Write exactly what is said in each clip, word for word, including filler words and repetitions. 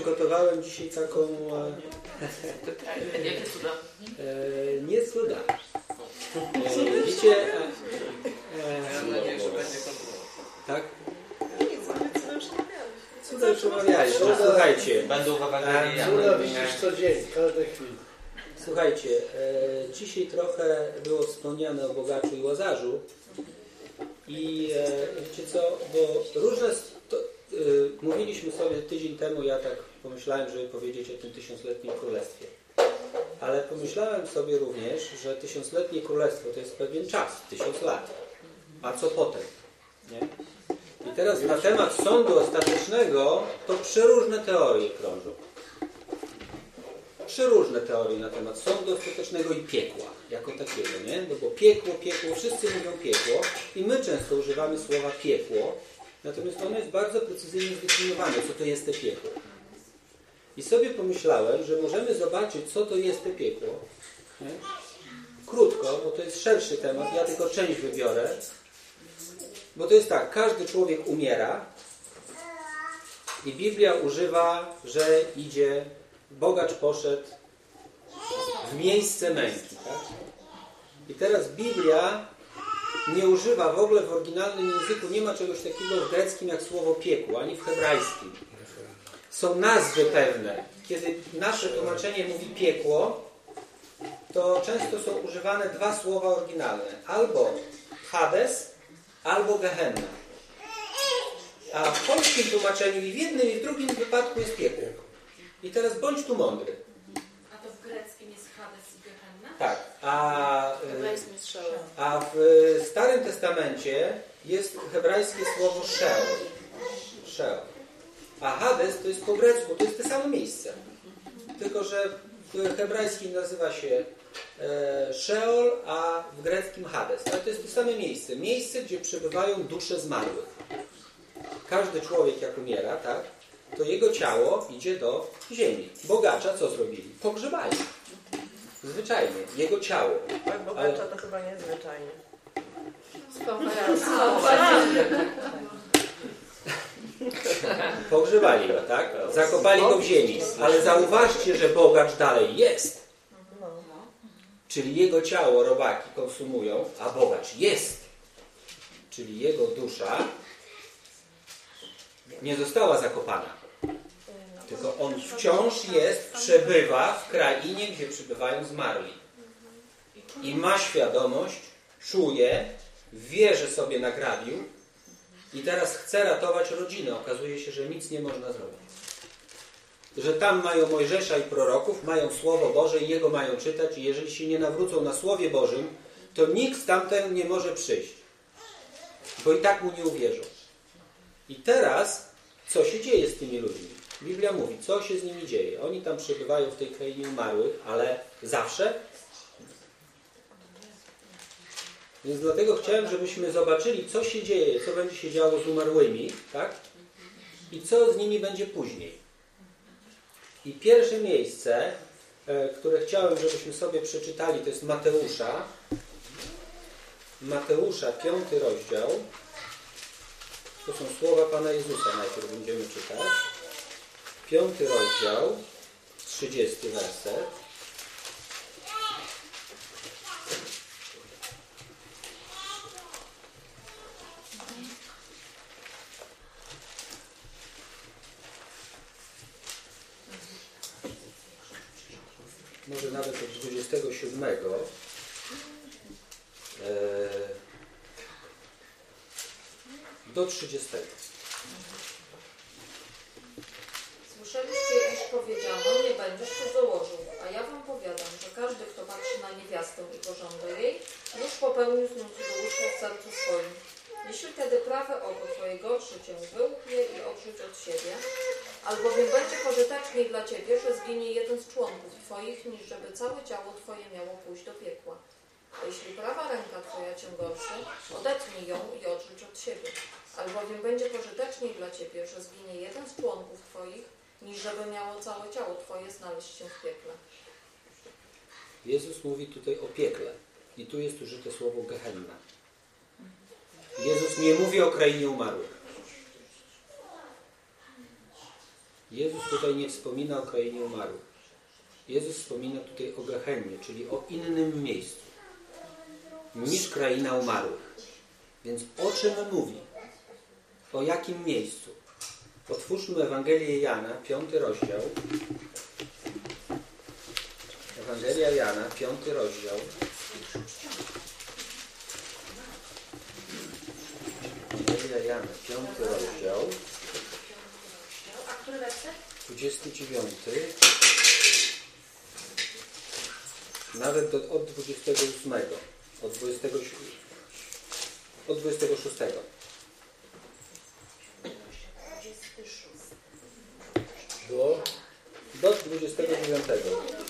przygotowałem dzisiaj taką... Jakie cuda? E, nie cuda. E, widzicie... E, e, tak? Cuda już omawialiśmy. Słuchajcie. Będą w Ewangelii. Cuda widzisz co dzień, każdej chwili. Słuchajcie, e, dzisiaj trochę było wspomniane o bogaczu i łazarzu. I e, wiecie co, bo różne... To, e, mówiliśmy sobie tydzień temu, ja tak pomyślałem, żeby powiedzieć o tym tysiącletnim królestwie. Ale pomyślałem sobie również, że tysiącletnie królestwo to jest pewien czas, tysiąc lat. A co potem? Nie? I teraz na temat sądu ostatecznego to przeróżne teorie krążą. Przeróżne teorie na temat sądu ostatecznego i piekła jako takiego, nie? No bo piekło, piekło, wszyscy mówią piekło i my często używamy słowa piekło, natomiast ono jest bardzo precyzyjnie zdefiniowane, co to jest te piekło. I sobie pomyślałem, że możemy zobaczyć, co to jest te piekło. Nie? Krótko, bo to jest szerszy temat, ja tylko część wybiorę. Bo to jest tak, każdy człowiek umiera i Biblia używa, że idzie, bogacz poszedł w miejsce męki. Tak? I teraz Biblia nie używa w ogóle w oryginalnym języku, nie ma czegoś takiego w greckim jak słowo piekło, ani w hebrajskim. Są nazwy pewne. Kiedy nasze tłumaczenie mówi piekło, to często są używane dwa słowa oryginalne. Albo Hades, albo Gehenna. A w polskim tłumaczeniu i w jednym i w drugim wypadku jest piekło. I teraz bądź tu mądry. A to w greckim jest Hades i Gehenna? Tak. A, a w Starym Testamencie jest hebrajskie słowo Sheol. Sheol. A Hades to jest po grecku, to jest to samo miejsce. Tylko że w hebrajskim nazywa się e, Sheol, a w greckim Hades. Ale to jest to samo miejsce. Miejsce, gdzie przebywają dusze zmarłych. Każdy człowiek jak umiera, tak, to jego ciało idzie do ziemi. Bogacza co zrobili? Pogrzebali. Zwyczajnie. Jego ciało. Tak, bogacza ale... to chyba nie zwyczajnie. Pogrzebali go, tak? Zakopali go w ziemi. Ale zauważcie, że bogacz dalej jest. Czyli jego ciało robaki konsumują, a bogacz jest. Czyli jego dusza nie została zakopana. Tylko on wciąż jest, przebywa w krainie, gdzie przebywają zmarli. I ma świadomość, czuje, wie, że sobie nagrabił i teraz chce ratować rodzinę. Okazuje się, że nic nie można zrobić. Że tam mają Mojżesza i proroków, mają Słowo Boże i jego mają czytać i jeżeli się nie nawrócą na Słowie Bożym, to nikt tamten nie może przyjść. Bo i tak mu nie uwierzą. I teraz, co się dzieje z tymi ludźmi? Biblia mówi, co się z nimi dzieje. Oni tam przebywają w tej krainie umarłych, ale zawsze. Więc dlatego chciałem, żebyśmy zobaczyli, co się dzieje, co będzie się działo z umarłymi, tak? I co z nimi będzie później. I pierwsze miejsce, które chciałem, żebyśmy sobie przeczytali, to jest Mateusza. Mateusza, piąty rozdział. To są słowa Pana Jezusa, najpierw będziemy czytać. Piąty rozdział, trzydziesty werset. Może nawet od dwudziestego siódmego. Do trzydziestego. Słyszeliście, iż powiedziano, nie będziesz cudzołożył, a ja wam powiadam, że każdy, kto patrzy na niewiastę i pożąda jej, już popełnił z nią cudzołóstwo w sercu swoim. Jeśli tedy prawe oko twoje gorszy cię wyłknie i odrzuć od siebie, albowiem będzie pożyteczniej dla ciebie, że zginie jeden z członków twoich, niż żeby całe ciało twoje miało pójść do piekła. A jeśli prawa ręka twoja cię gorszy, odetnij ją i odrzuć od siebie. Albowiem będzie pożyteczniej dla ciebie, że zginie jeden z członków twoich, niż żeby miało całe ciało twoje znaleźć się w piekle. Jezus mówi tutaj o piekle. I tu jest użyte słowo Gehenna. Jezus nie mówi o krainie umarłych. Jezus tutaj nie wspomina o krainie umarłych. Jezus wspomina tutaj o Gehennie, czyli o innym miejscu niż kraina umarłych. Więc o czym mówi? O jakim miejscu? Otwórzmy Ewangelię Jana, piąty rozdział. Ewangelia Jana, piąty rozdział. Ewangelia Jana, piąty rozdział. A który werset? dwudziesty dziewiąty. Nawet do, od dwudziestego ósmego. Od dwudziestego, od dwudziestego szóstego. Do? Do dwudziestego dziewiątego.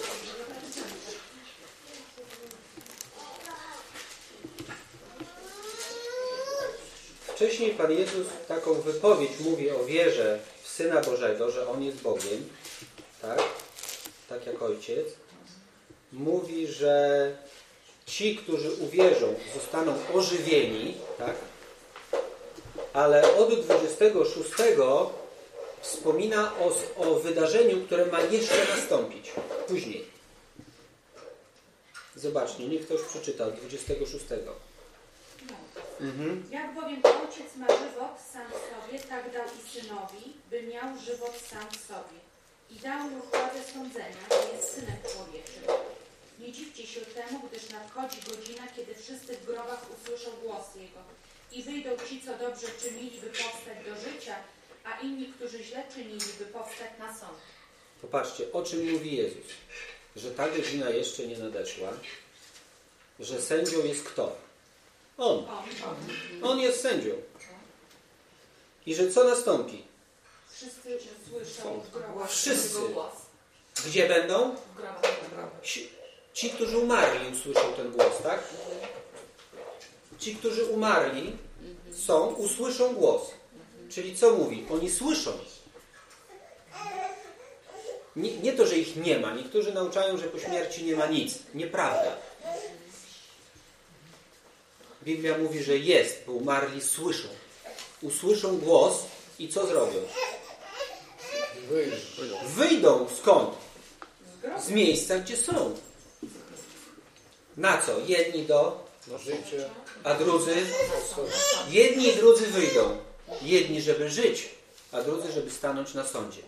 Wcześniej Pan Jezus taką wypowiedź mówi o wierze w Syna Bożego, że On jest Bogiem, tak? Tak jak Ojciec. Mówi, że ci, którzy uwierzą, zostaną ożywieni, tak? Ale od dwudziestego szóstego wspomina o, o wydarzeniu, które ma jeszcze nastąpić. Później. Zobaczcie, niech ktoś przeczyta od dwudziestego szóstego. Mhm. Jak bowiem ojciec ma żywot sam w sobie, tak dał i synowi, by miał żywot sam w sobie. I dał mu władzę sądzenia, że jest synem człowieczym. Nie dziwcie się temu, gdyż nadchodzi godzina, kiedy wszyscy w grobach usłyszą głos Jego. I wyjdą ci, co dobrze czynili, by powstać do życia, a inni, którzy źle czynili, by powstać na sąd. Popatrzcie, o czym mówi Jezus. Że ta godzina jeszcze nie nadeszła, że sędzią jest kto? On. On jest sędzią. I że co nastąpi? Wszyscy słyszą w grobach Wszyscy. Jego głos. Gdzie będą? W grobach. Ci, ci, którzy umarli, usłyszą ten głos, tak? Ci, którzy umarli są, usłyszą głos. Czyli co mówi? Oni słyszą. Nie, nie to, że ich nie ma. Niektórzy nauczają, że po śmierci nie ma nic. Nieprawda. Biblia mówi, że jest, bo umarli słyszą. Usłyszą głos i co zrobią? Wyjść. Wyjdą skąd? Z miejsca, gdzie są. Na co? Jedni do, Na życie. a drudzy? Jedni i drudzy wyjdą. Jedni, żeby żyć, a drudzy, żeby stanąć na sądzie.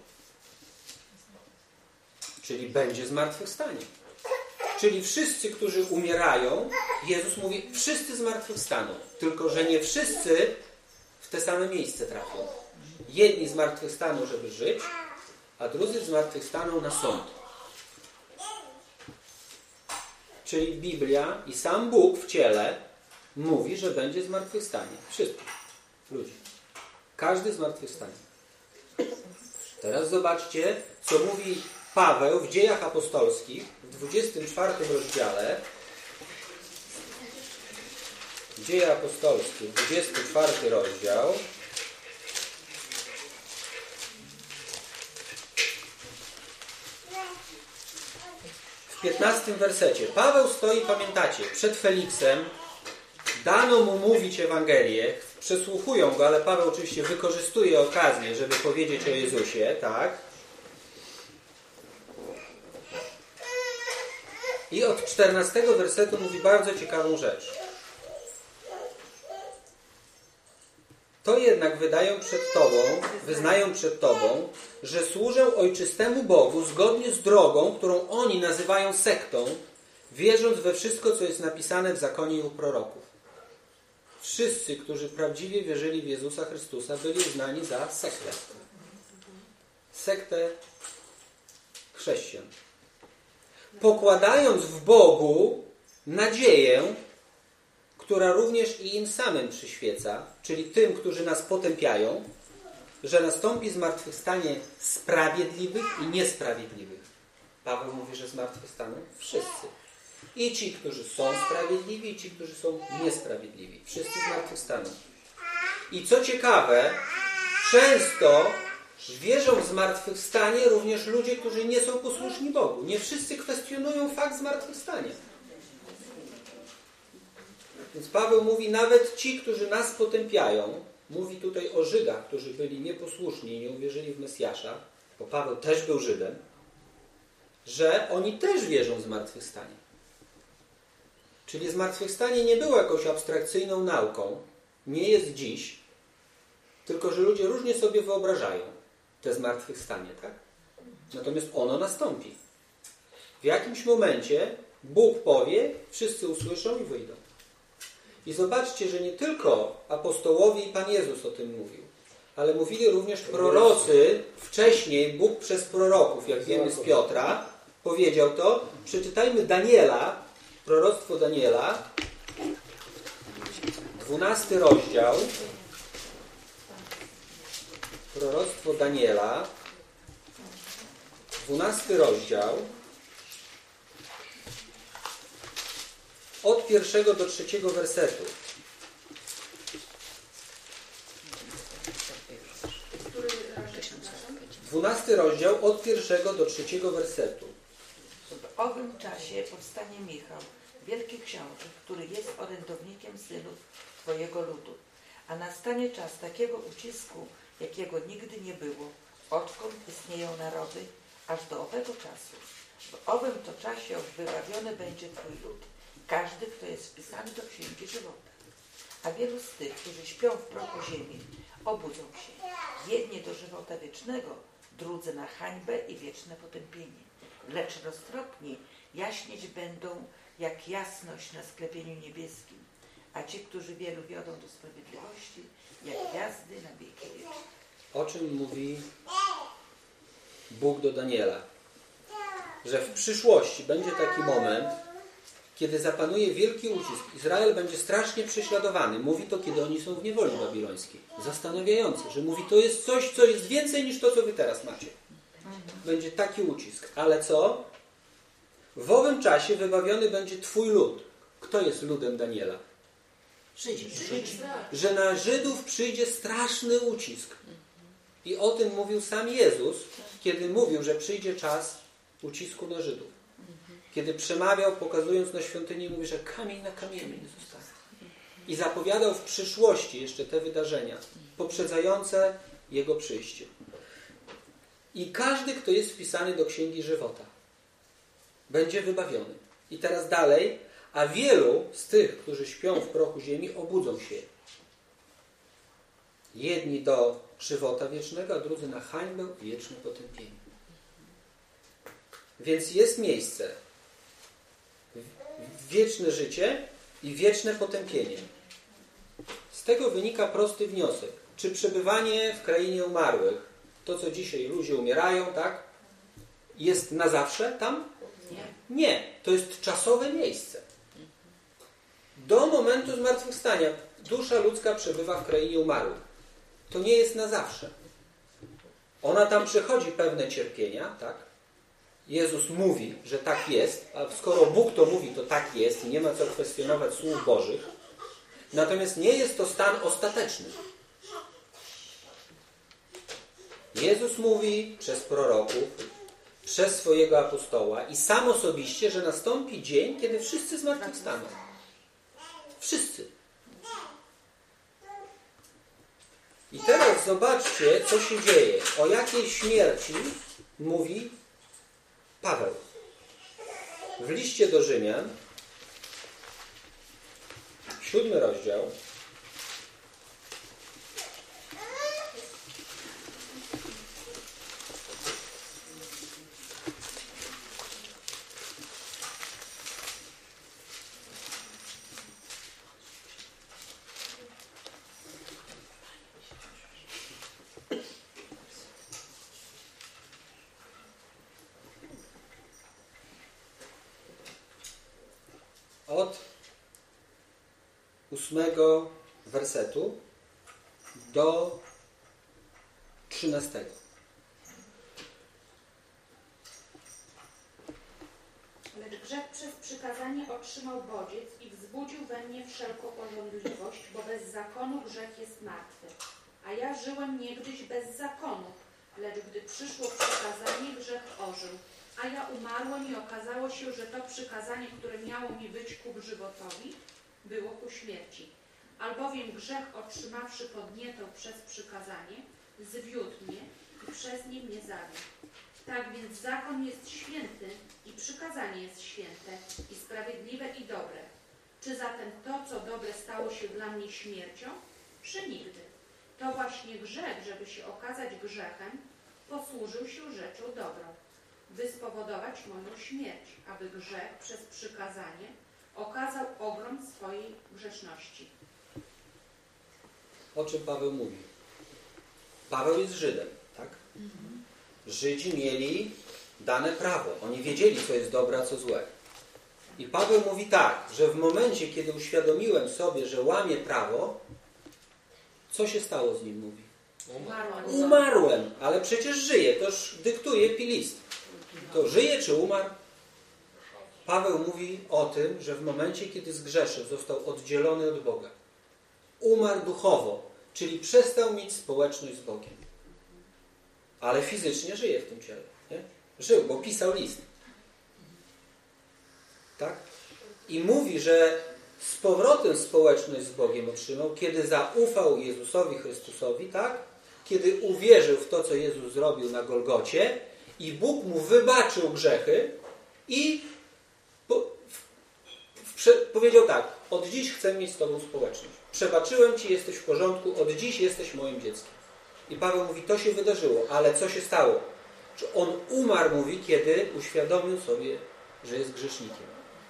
Czyli będzie zmartwychwstanie. Czyli wszyscy, którzy umierają, Jezus mówi, wszyscy zmartwychwstaną. Tylko że nie wszyscy w te same miejsce trafią. Jedni zmartwychwstaną, żeby żyć, a drudzy zmartwychwstaną na sąd. Czyli Biblia i sam Bóg w ciele mówi, że będzie zmartwychwstanie. Wszystkich ludzi. Każdy zmartwychwstanie. Teraz zobaczcie, co mówi Paweł w Dziejach Apostolskich w dwudziestym czwartym rozdziale. Dzieje Apostolskie, dwudziesty czwarty rozdział. W piętnastym wersecie. Paweł stoi, pamiętacie, przed Feliksem. Dano mu mówić Ewangelię. Przesłuchują go, ale Paweł oczywiście wykorzystuje okazję, żeby powiedzieć o Jezusie, tak? I od czternastego wersetu mówi bardzo ciekawą rzecz. To jednak wydają przed Tobą, wyznają przed Tobą, że służę ojczystemu Bogu zgodnie z drogą, którą oni nazywają sektą, wierząc we wszystko, co jest napisane w zakonie i u proroków. Wszyscy, którzy prawdziwie wierzyli w Jezusa Chrystusa, byli uznani za sektę. Sektę chrześcijan. Pokładając w Bogu nadzieję, która również i im samym przyświeca, czyli tym, którzy nas potępiają, że nastąpi zmartwychwstanie sprawiedliwych i niesprawiedliwych. Paweł mówi, że zmartwychwstaną wszyscy. I ci, którzy są sprawiedliwi, i ci, którzy są niesprawiedliwi. Wszyscy zmartwychwstaną. I co ciekawe, często wierzą w zmartwychwstanie również ludzie, którzy nie są posłuszni Bogu. Nie wszyscy kwestionują fakt zmartwychwstania. Więc Paweł mówi, nawet ci, którzy nas potępiają, mówi tutaj o Żydach, którzy byli nieposłuszni i nie uwierzyli w Mesjasza, bo Paweł też był Żydem, że oni też wierzą w zmartwychwstanie. Czyli zmartwychwstanie nie było jakąś abstrakcyjną nauką, nie jest dziś, tylko że ludzie różnie sobie wyobrażają te zmartwychwstanie, tak? Natomiast ono nastąpi. W jakimś momencie Bóg powie, wszyscy usłyszą i wyjdą. I zobaczcie, że nie tylko apostołowie i Pan Jezus o tym mówił, ale mówili również prorocy. Wcześniej Bóg przez proroków, jak wiemy z Piotra, powiedział to. Przeczytajmy Daniela, proroctwo Daniela, dwunasty rozdział. Proroctwo Daniela, dwunasty rozdział, od pierwszego do trzeciego wersetu. Dwunasty rozdział, od pierwszego do trzeciego wersetu. W owym czasie powstanie Michał, wielki książę, który jest orędownikiem synów Twojego ludu. A nastanie czas takiego ucisku, jakiego nigdy nie było, odkąd istnieją narody, aż do owego czasu. W owym to czasie wybawiony będzie Twój lud, każdy, kto jest wpisany do Księgi Żywota. A wielu z tych, którzy śpią w prochu ziemi, obudzą się. Jedni do żywota wiecznego, drudzy na hańbę i wieczne potępienie. Lecz roztropni jaśnieć będą jak jasność na sklepieniu niebieskim, a ci, którzy wielu wiodą do sprawiedliwości, jak gwiazdy na wieki wieczne. O czym mówi Bóg do Daniela? Że w przyszłości będzie taki moment, kiedy zapanuje wielki ucisk. Izrael będzie strasznie prześladowany. Mówi to, kiedy oni są w niewoli babilońskiej. Zastanawiające, że mówi, to jest coś, co jest więcej niż to, co wy teraz macie. Będzie taki ucisk. Ale co? W owym czasie wybawiony będzie Twój lud. Kto jest ludem Daniela? Żydzi. Że na Żydów przyjdzie straszny ucisk. I o tym mówił sam Jezus, kiedy mówił, że przyjdzie czas ucisku na Żydów. Kiedy przemawiał, pokazując na świątyni, mówi, że kamień na kamieniu nie zostanie. I zapowiadał w przyszłości jeszcze te wydarzenia, poprzedzające Jego przyjście. I każdy, kto jest wpisany do Księgi Żywota, będzie wybawiony. I teraz dalej, a wielu z tych, którzy śpią w prochu ziemi, obudzą się. Jedni do żywota wiecznego, a drudzy na hańbę i wieczne potępienie. Więc jest miejsce wieczne życie i wieczne potępienie. Z tego wynika prosty wniosek. Czy przebywanie w krainie umarłych, to co dzisiaj ludzie umierają, tak, jest na zawsze tam? Nie. Nie. To jest czasowe miejsce. Do momentu zmartwychwstania dusza ludzka przebywa w krainie umarłych. To nie jest na zawsze. Ona tam przechodzi pewne cierpienia, tak? Jezus mówi, że tak jest, a skoro Bóg to mówi, to tak jest i nie ma co kwestionować słów Bożych. Natomiast nie jest to stan ostateczny. Jezus mówi przez proroków, przez swojego apostoła i sam osobiście, że nastąpi dzień, kiedy wszyscy zmartwychwstaną. Wszyscy. I teraz zobaczcie, co się dzieje. O jakiej śmierci mówi Paweł. W liście do Rzymian, siódmy rozdział, od ósmego wersetu do trzynastego. Lecz grzech przez przykazanie otrzymał bodziec i wzbudził we mnie wszelką pożądliwość, bo bez zakonu grzech jest martwy. A ja żyłem niegdyś bez zakonu, lecz gdy przyszło przykazanie, grzech ożył. A ja umarłem i okazało się, że to przykazanie, które miało mi być ku żywotowi, było ku śmierci. Albowiem grzech, otrzymawszy podnietą przez przykazanie, zwiódł mnie i przez nie mnie zabił. Tak więc zakon jest święty i przykazanie jest święte i sprawiedliwe i dobre. Czy zatem to, co dobre, stało się dla mnie śmiercią? Przenigdy. To właśnie grzech, żeby się okazać grzechem, posłużył się rzeczą dobrą, by spowodować moją śmierć, aby grzech przez przykazanie okazał ogrom swojej grzeszności. O czym Paweł mówi? Paweł jest Żydem, tak? Żydzi mieli dane prawo. Oni wiedzieli, co jest dobre, a co złe. I Paweł mówi tak, że w momencie, kiedy uświadomiłem sobie, że łamię prawo, co się stało z nim, mówi? Umarłem. Umarłem, ale przecież żyję, toż dyktuje pilist. To żyje czy umarł? Paweł mówi o tym, że w momencie, kiedy zgrzeszył, został oddzielony od Boga. Umarł duchowo, czyli przestał mieć społeczność z Bogiem. Ale fizycznie żyje w tym ciele. Nie? Żył, bo pisał list. Tak? I mówi, że z powrotem społeczność z Bogiem otrzymał, kiedy zaufał Jezusowi Chrystusowi, tak? Kiedy uwierzył w to, co Jezus zrobił na Golgocie i Bóg mu wybaczył grzechy i po, w, w, prze, powiedział tak, od dziś chcę mieć z Tobą społeczność. Przebaczyłem Ci, jesteś w porządku, od dziś jesteś moim dzieckiem. I Paweł mówi, to się wydarzyło, ale co się stało? Że on umarł, mówi, kiedy uświadomił sobie, że jest grzesznikiem.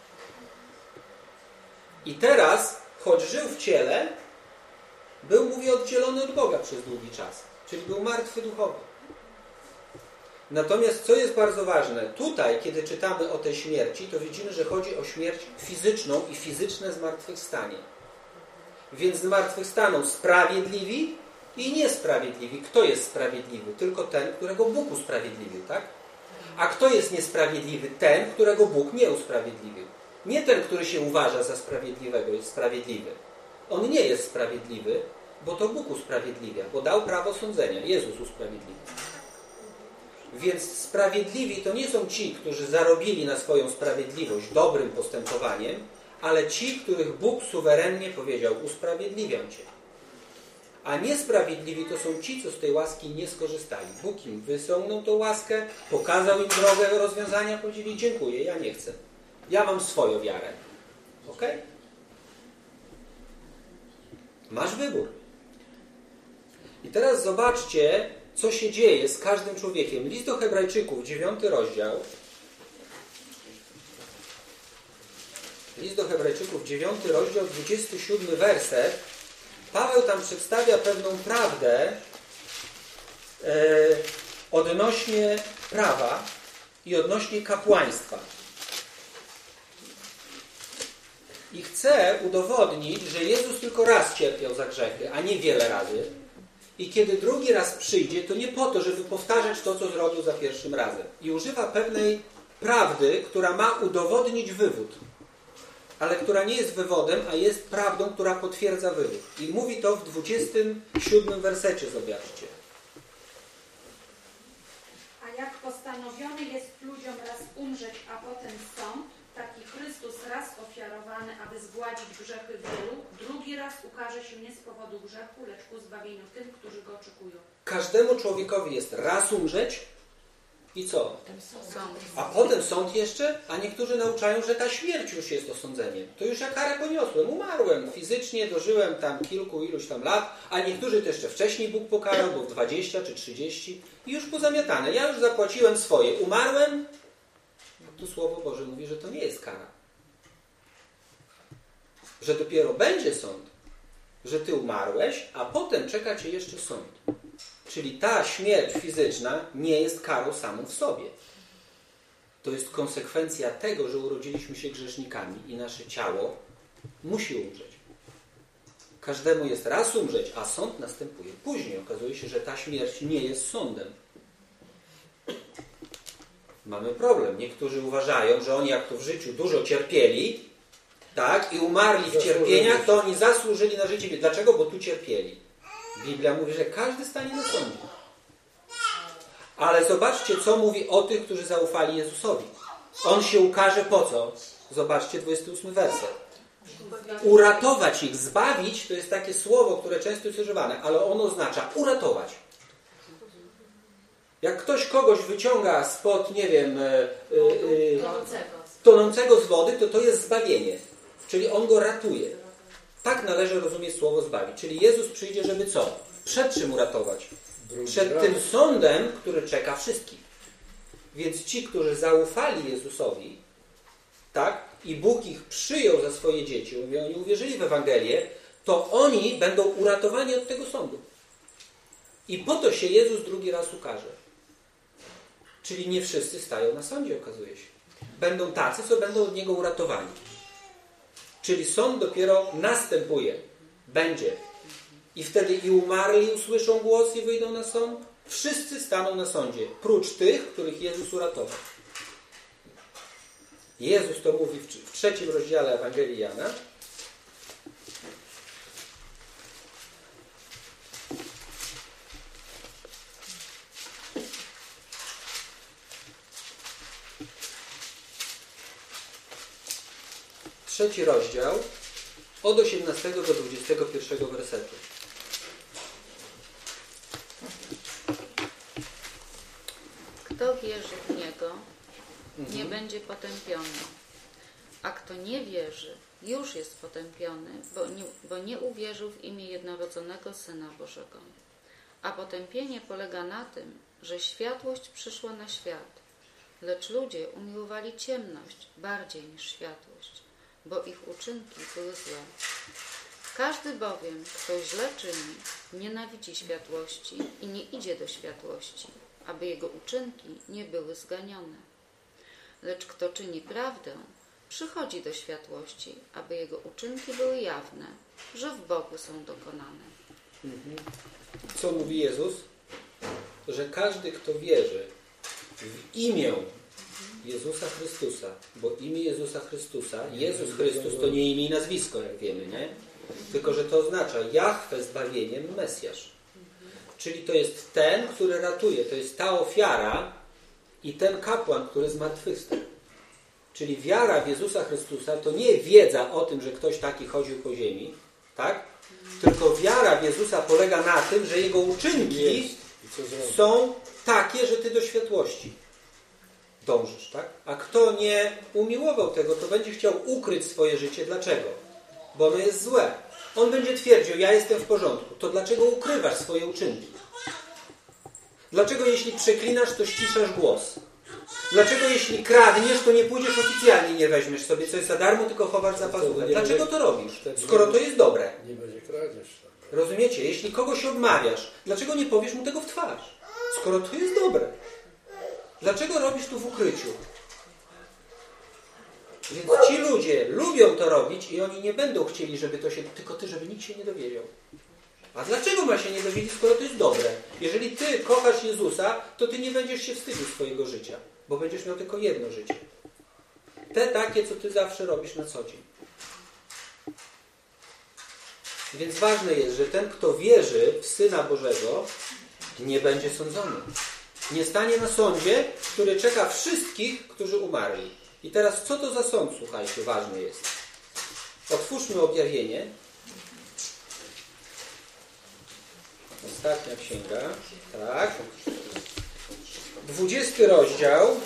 I teraz, choć żył w ciele, był, mówi, oddzielony od Boga przez długi czas. Czyli był martwy duchowo. Natomiast, co jest bardzo ważne, tutaj, kiedy czytamy o tej śmierci, to widzimy, że chodzi o śmierć fizyczną i fizyczne zmartwychwstanie. Więc zmartwychwstaną sprawiedliwi i niesprawiedliwi. Kto jest sprawiedliwy? Tylko ten, którego Bóg usprawiedliwił, tak? A kto jest niesprawiedliwy? Ten, którego Bóg nie usprawiedliwił. Nie ten, który się uważa za sprawiedliwego, jest sprawiedliwy. On nie jest sprawiedliwy, bo to Bóg usprawiedliwia, bo dał prawo sądzenia. Jezus usprawiedliwił. Więc sprawiedliwi to nie są ci, którzy zarobili na swoją sprawiedliwość dobrym postępowaniem, ale ci, których Bóg suwerennie powiedział, usprawiedliwiam cię. A niesprawiedliwi to są ci, co z tej łaski nie skorzystali. Bóg im wyciągnął tą łaskę, pokazał im drogę rozwiązania, powiedzieli, dziękuję, ja nie chcę. Ja mam swoją wiarę. Ok? Masz wybór. I teraz zobaczcie, co się dzieje z każdym człowiekiem. List do Hebrajczyków, dziewiąty rozdział. List do Hebrajczyków, dziewiąty rozdział, dwudziesty siódmy werset. Paweł tam przedstawia pewną prawdę e, odnośnie prawa i odnośnie kapłaństwa. I chce udowodnić, że Jezus tylko raz cierpiał za grzechy, a nie wiele razy. I kiedy drugi raz przyjdzie, to nie po to, żeby powtarzać to, co zrobił za pierwszym razem. I używa pewnej prawdy, która ma udowodnić wywód. Ale która nie jest wywodem, a jest prawdą, która potwierdza wywód. I mówi to w dwudziestym siódmym wersecie, zobaczcie. A jak postanowiony jest ludziom raz umrzeć, a potem sąd, taki Chrystus raz ofiarowany, aby zgładzić grzechy wielu, drugi raz ukaże się nie z powodu grzechu, lecz ku zbawieniu tym, którzy go oczekują. Każdemu człowiekowi jest raz umrzeć i co? A potem sąd jeszcze? A niektórzy nauczają, że ta śmierć już jest osądzeniem. To już ja karę poniosłem, umarłem fizycznie, dożyłem tam kilku iluś tam lat, a niektórzy to jeszcze wcześniej Bóg pokarał, bo w dwadzieścia czy trzydzieści i już pozamiatane. Ja już zapłaciłem swoje. Umarłem? Tu Słowo Boże mówi, że to nie jest kara. Że dopiero będzie sąd. Że ty umarłeś, a potem czeka cię jeszcze sąd. Czyli ta śmierć fizyczna nie jest karą samą w sobie. To jest konsekwencja tego, że urodziliśmy się grzesznikami i nasze ciało musi umrzeć. Każdemu jest raz umrzeć, a sąd następuje później. Okazuje się, że ta śmierć nie jest sądem. Mamy problem. Niektórzy uważają, że oni jak to w życiu dużo cierpieli, tak, i umarli w cierpieniach, to oni zasłużyli na życie. Dlaczego? Bo tu cierpieli. Biblia mówi, że każdy stanie na sądzie. Ale zobaczcie, co mówi o tych, którzy zaufali Jezusowi. On się ukaże po co? Zobaczcie dwudziesty ósmy werset. Uratować ich, zbawić, to jest takie słowo, które często jest używane, ale ono oznacza uratować. Jak ktoś kogoś wyciąga spod, nie wiem, e, e, e, Tonącego. tonącego z wody, to to jest zbawienie. Czyli on go ratuje. Tak należy rozumieć słowo zbawić. Czyli Jezus przyjdzie, żeby co? Przed czym uratować? Drugi Przed raz. tym sądem, który czeka wszystkich. Więc ci, którzy zaufali Jezusowi, tak, i Bóg ich przyjął za swoje dzieci, oni uwierzyli w Ewangelię, to oni będą uratowani od tego sądu. I po to się Jezus drugi raz ukaże. Czyli nie wszyscy stają na sądzie, okazuje się. Będą tacy, co będą od Niego uratowani. Czyli sąd dopiero następuje. Będzie. I wtedy i umarli usłyszą głos i wyjdą na sąd. Wszyscy staną na sądzie, prócz tych, których Jezus uratował. Jezus to mówi w trzecim rozdziale Ewangelii Jana. Trzeci rozdział, od osiemnastego do dwudziestego pierwszego wersetu. Kto wierzy w Niego, nie będzie potępiony. A kto nie wierzy, już jest potępiony, bo nie, bo nie uwierzył w imię jednorodzonego Syna Bożego. A potępienie polega na tym, że światłość przyszła na świat, lecz ludzie umiłowali ciemność bardziej niż światłość, bo ich uczynki były złe. Każdy bowiem, kto źle czyni, nienawidzi światłości i nie idzie do światłości, aby jego uczynki nie były zganione. Lecz kto czyni prawdę, przychodzi do światłości, aby jego uczynki były jawne, że w Bogu są dokonane. Co mówi Jezus? Że każdy, kto wierzy w imię Jezusa Chrystusa, bo imię Jezusa Chrystusa, Jezus Chrystus to nie imię i nazwisko, jak wiemy, nie? Tylko że to oznacza Jahwe zbawieniem, Mesjasz. Czyli to jest ten, który ratuje, to jest ta ofiara i ten kapłan, który zmartwychwstał. Czyli wiara w Jezusa Chrystusa to nie wiedza o tym, że ktoś taki chodził po ziemi, tak? Tylko wiara w Jezusa polega na tym, że Jego uczynki są takie, że Ty do światłości dążysz, tak? A kto nie umiłował tego, to będzie chciał ukryć swoje życie. Dlaczego? Bo ono jest złe. On będzie twierdził, ja jestem w porządku. To dlaczego ukrywasz swoje uczynki? Dlaczego jeśli przeklinasz, to ściszasz głos? Dlaczego jeśli kradniesz, to nie pójdziesz oficjalnie, nie weźmiesz sobie coś za darmo, tylko chowasz za pazuchę? Dlaczego to robisz? Skoro to jest dobre. Nie będzie kradzież. Rozumiecie? Jeśli kogoś odmawiasz, dlaczego nie powiesz mu tego w twarz? Skoro to jest dobre. Dlaczego robisz to w ukryciu? Więc ci ludzie lubią to robić i oni nie będą chcieli, żeby to się... Tylko ty, żeby nikt się nie dowiedział. A dlaczego ma się nie dowiedzieć, skoro to jest dobre? Jeżeli ty kochasz Jezusa, to ty nie będziesz się wstydził swojego życia, bo będziesz miał tylko jedno życie. Te takie, co ty zawsze robisz na co dzień. Więc ważne jest, że ten, kto wierzy w Syna Bożego, nie będzie sądzony. Nie stanie na sądzie, który czeka wszystkich, którzy umarli. I teraz co to za sąd, słuchajcie, ważne jest. Otwórzmy objawienie. Ostatnia księga. Tak. Dwudziesty rozdział.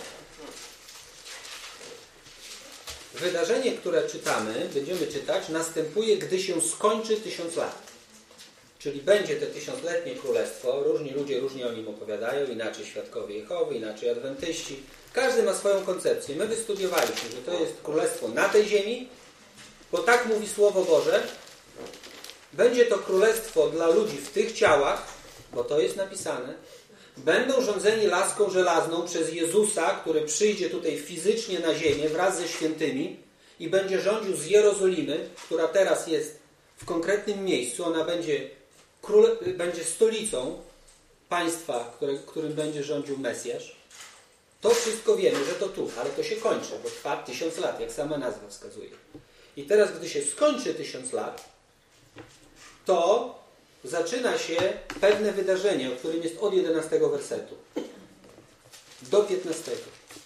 Wydarzenie, które czytamy, będziemy czytać, następuje, gdy się skończy tysiąc lat. Czyli będzie te tysiącletnie królestwo. Różni ludzie różnie o nim opowiadają. Inaczej świadkowie Jehowy, inaczej adwentyści. Każdy ma swoją koncepcję. My wystudiowaliśmy, że to jest królestwo na tej ziemi, bo tak mówi Słowo Boże. Będzie to królestwo dla ludzi w tych ciałach, bo to jest napisane. Będą rządzeni laską żelazną przez Jezusa, który przyjdzie tutaj fizycznie na ziemię wraz ze świętymi i będzie rządził z Jerozolimy, która teraz jest w konkretnym miejscu. Ona będzie, króle, będzie stolicą państwa, które, którym będzie rządził Mesjasz. To wszystko wiemy, że to tu, ale to się kończy, bo trwa tysiąc lat, jak sama nazwa wskazuje. I teraz, gdy się skończy tysiąc lat, to zaczyna się pewne wydarzenie, o którym jest od jedenastego wersetu do piętnastego.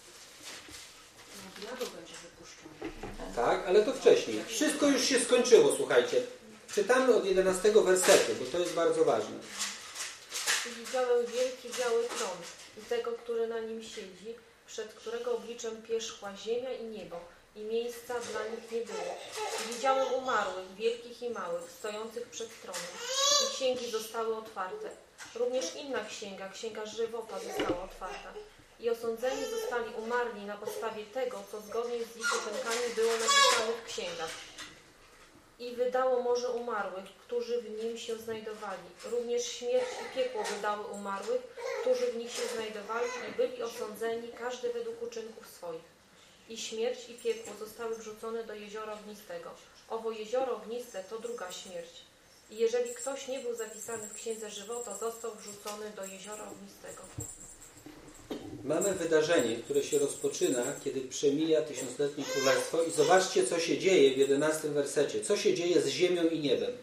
Diabeł będzie wypuszczony. Tak, ale to wcześniej. Wszystko już się skończyło, słuchajcie. Czytamy od jedenastego wersetu, bo to jest bardzo ważne. Widziałem wielki biały tron i tego, który na nim siedzi, przed którego obliczem pierzchła ziemia i niebo, i miejsca dla nich nie było. I widziałem umarłych, wielkich i małych, stojących przed tronem. I księgi zostały otwarte. Również inna księga, księga żywota, została otwarta. I osądzeni zostali umarli na podstawie tego, co zgodnie z ich uczynkami było napisane w księgach. I wydało morze umarłych, którzy w nim się znajdowali. Również śmierć i piekło wydały umarłych, którzy w nich się znajdowali i byli osądzeni, każdy według uczynków swoich. I śmierć i piekło zostały wrzucone do jeziora ognistego. Owo jezioro ogniste to druga śmierć. I jeżeli ktoś nie był zapisany w księdze żywota, został wrzucony do jeziora ognistego. Mamy wydarzenie, które się rozpoczyna, kiedy przemija tysiącletnie królestwo i zobaczcie, co się dzieje w jedenastym wersecie. Co się dzieje z ziemią i niebem.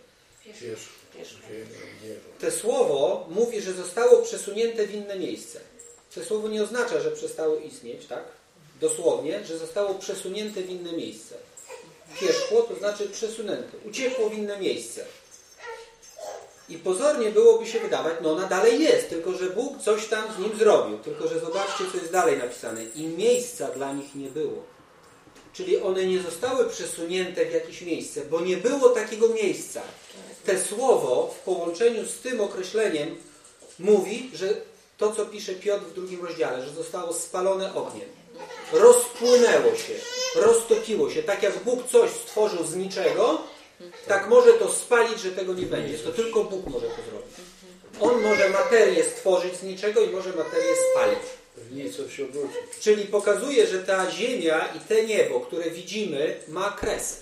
To słowo mówi, że zostało przesunięte w inne miejsce. To słowo nie oznacza, że przestało istnieć, tak? Dosłownie, że zostało przesunięte w inne miejsce. Pierzchło to znaczy przesunięte. Uciekło w inne miejsce. I pozornie byłoby się wydawać, no ona dalej jest, tylko że Bóg coś tam z nim zrobił. Tylko że zobaczcie, co jest dalej napisane. I miejsca dla nich nie było. Czyli one nie zostały przesunięte w jakieś miejsce, bo nie było takiego miejsca. Te słowo w połączeniu z tym określeniem mówi, że to, co pisze Piotr w drugim rozdziale, że zostało spalone ogniem. Rozpłynęło się, roztopiło się. Tak jak Bóg coś stworzył z niczego, tak może to spalić, że tego nie będzie. To tylko Bóg może to zrobić. On może materię stworzyć z niczego i może materię spalić. Czyli pokazuje, że ta ziemia i te niebo, które widzimy, ma kres.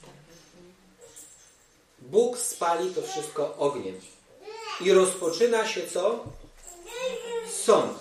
Bóg spali to wszystko ogniem. I rozpoczyna się co? Sąd.